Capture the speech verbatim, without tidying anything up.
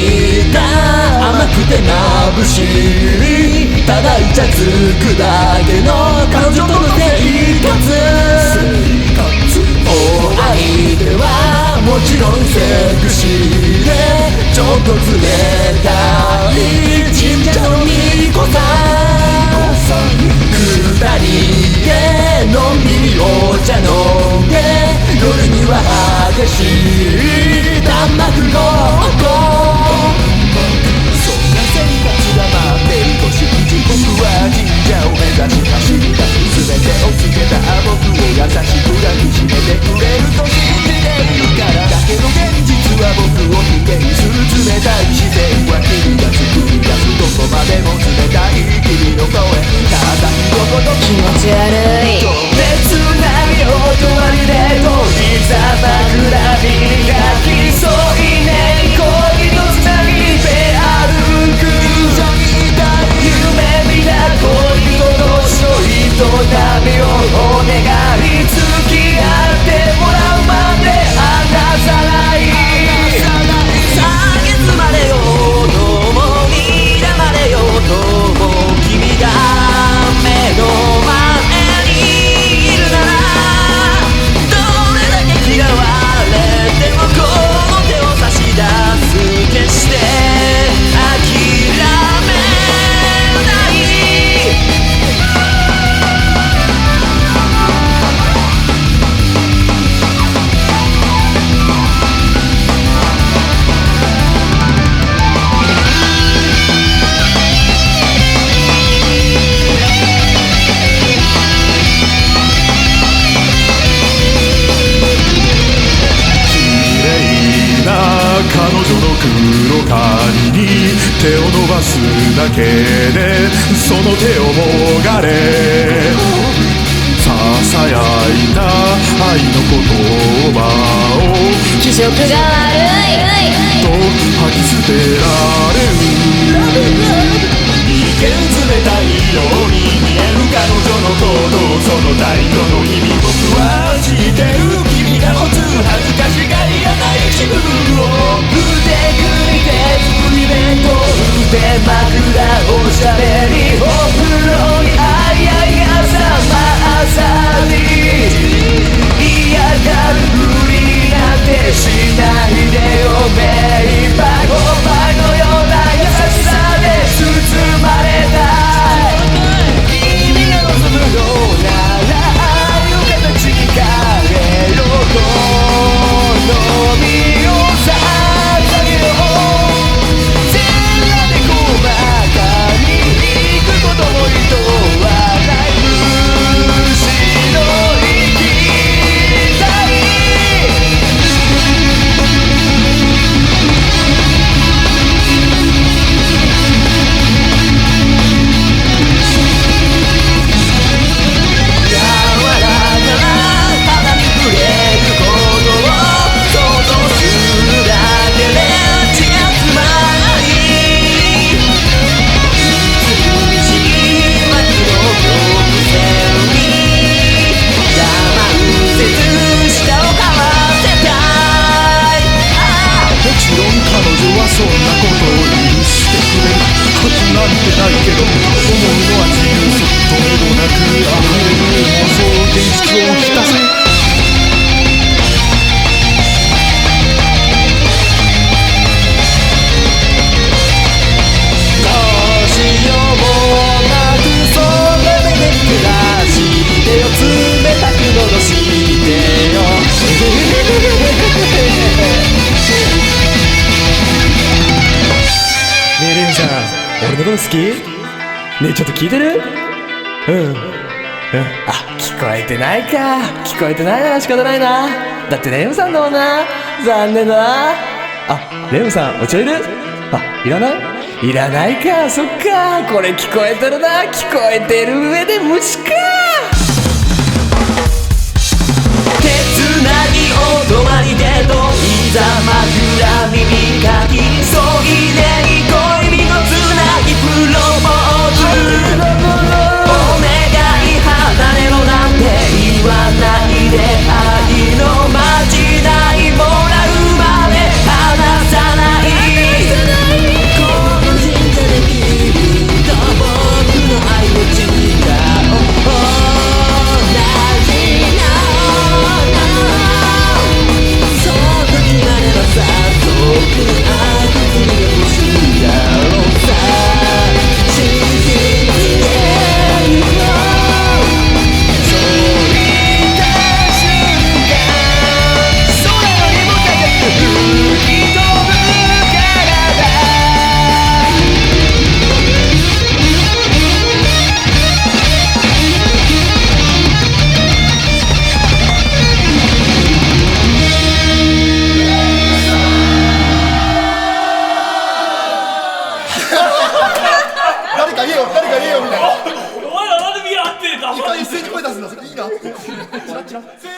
いた甘くて眩しいただイチャつくだけの彼女との生活お相手はもちろんセクシーでちょっと冷たい神社の巫女さん二人でのんびりお茶飲んで夜には激しい弾幕ごっこそんな生活が待ってると信じ僕は神社を目指し走り出す全てを告げた僕を優しく抱きしめてくれると信じているからだけど現実は僕を否定する冷たい自然は君が作り出すどこまでも冷たい君の声ただ一言気持ち悪い情熱なりをとまりでと膝枕にがき添いね恋のつなぎで歩く夢見た恋と年の営みをお願い付き合ってもらうまで離さない蔑まれようとも睨まれようとも君が目の前にいるならどれだけ嫌われてもこの手を差し出す決して諦めない彼女の黒髪に手を伸ばすだけでその手をもがれささやいた愛の言葉を気色が悪いと吐き捨てられる一見冷たいように見える彼女の行動その態度の意味僕は知ってる君が持つ恥ずかしがり屋な一部を腕組み手作り弁当腕枕おしゃべりお風呂にあいあい朝ま朝に嫌がるふりなんてしないでよ目いっぱいお前のような優しさで包まれたい君が望むのならああいう形に変えようとのみを捧げよう全裸で細かに行くこともいとわないむしろ生きたい柔らかな肌に触れることを想像するだけで血がつまり美しい街の曲線に我慢せず舌をかませたいもちろん彼女はそんなことを許してくれるはずなんてないけど思うのは自由そっとめどなく溢れる妄想現実を引き出せどうしようもなくその目で照らしてよ冷たく戻してよねえレンさん俺のこと好き？ねえちょっと聞いてる？うんうんあ聞こえてないか聞こえてないなら仕方ないなだってレムさんだもんな残念だなあレムさんお茶いる？あいらない？いらないかそっかこれ聞こえてるな聞こえてる上で虫か手つなぎお泊まりでと膝枕耳かき添い寝に恋人つなぎプロポーズお願い離れろなんて言わないで愛のまじないもらうまで離さないろ